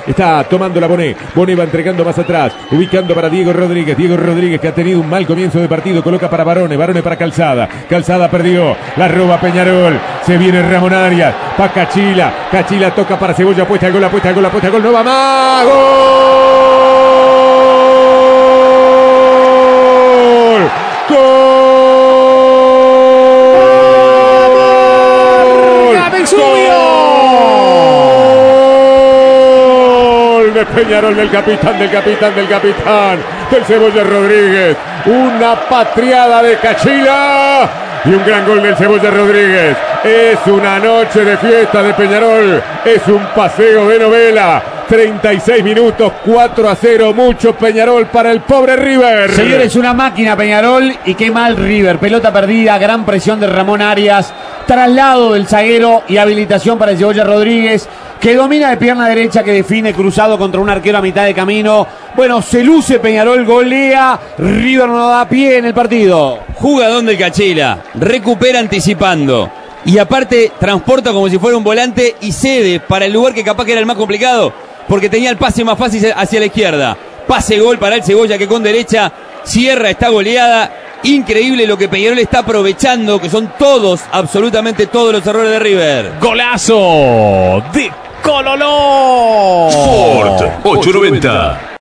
Está tomando la Bonet. Bonet va entregando más atrás. Ubicando para Diego Rodríguez. Diego Rodríguez que ha tenido un mal comienzo de partido. Coloca para Barone. Barone para Calzada. Calzada perdió. La roba Peñarol. Se viene Ramón Arias. Pa' Cachila. Cachila toca para Cebolla. Apuesta al gol, apuesta al gol, apuesta al gol. No va más. ¡Gol! ¡Gol! De Peñarol, del capitán, del Cebolla Rodríguez. Una patriada de Cachila y un gran gol del Cebolla Rodríguez. Es una noche de fiesta de Peñarol, es un paseo de novela. 36 minutos, 4-0, mucho Peñarol para el pobre River. Señores, una máquina Peñarol y qué mal River. Pelota perdida, gran presión de Ramón Arias, traslado del zaguero y habilitación para el Cebolla Rodríguez, que domina de pierna derecha, que define cruzado contra un arquero a mitad de camino. Bueno, se luce Peñarol, golea, River no da pie en el partido. Jugadón del Cachila, recupera anticipando y aparte transporta como si fuera un volante y cede para el lugar que capaz que era el más complicado, porque tenía el pase más fácil hacia la izquierda. Pase gol para el Cebolla, que con derecha cierra esta goleada. Increíble lo que Peñarol está aprovechando, que son todos, absolutamente todos los errores de River. Golazo de Cololó. Sport 890.